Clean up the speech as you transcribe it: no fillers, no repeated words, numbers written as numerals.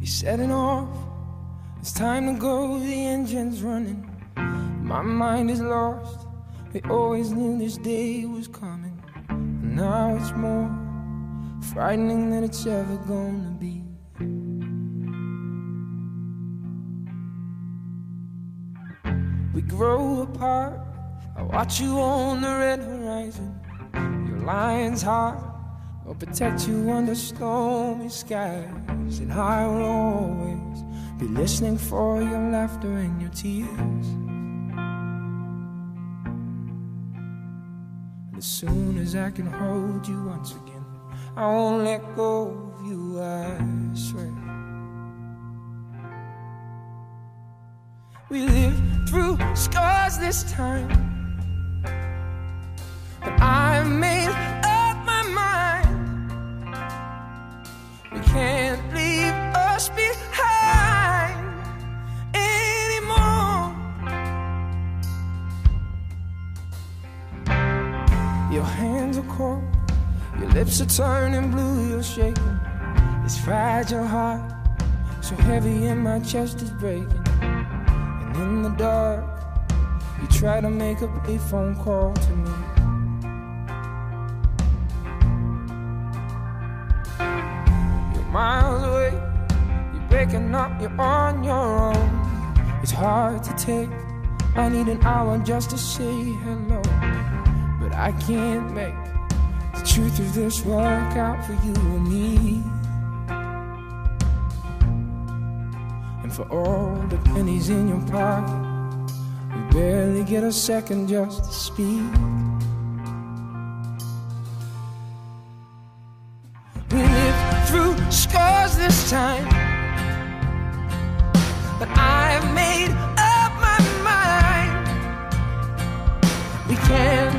You're setting off, it's time to go, the engine's running. My mind is lost, we always knew this day was coming. And now it's more frightening than it's ever gonna be. We grow apart, I watch you on the red horizon. Your lion's heart will protect you under stormy skies. And I will always be listening for your laughter and your tears. And as soon as I can hold you once again, I won't let go of you, I swear. We live through scars this time, but I've made up my mind. We can't leave us behind anymore. Your hands are cold, your lips are turning blue, you're shaking. This fragile heart, so heavy and my chest is breaking. And in the dark, you try to make a phone call to me. You're miles away, you're breaking up, you're on your own. It's hard to take, I need an hour just to say hello. But I can't make the truth of this work out for you and me. And for all the pennies in your pocket, we barely get a second just to speak. We live through scars this time, but I've made up my mind. We can't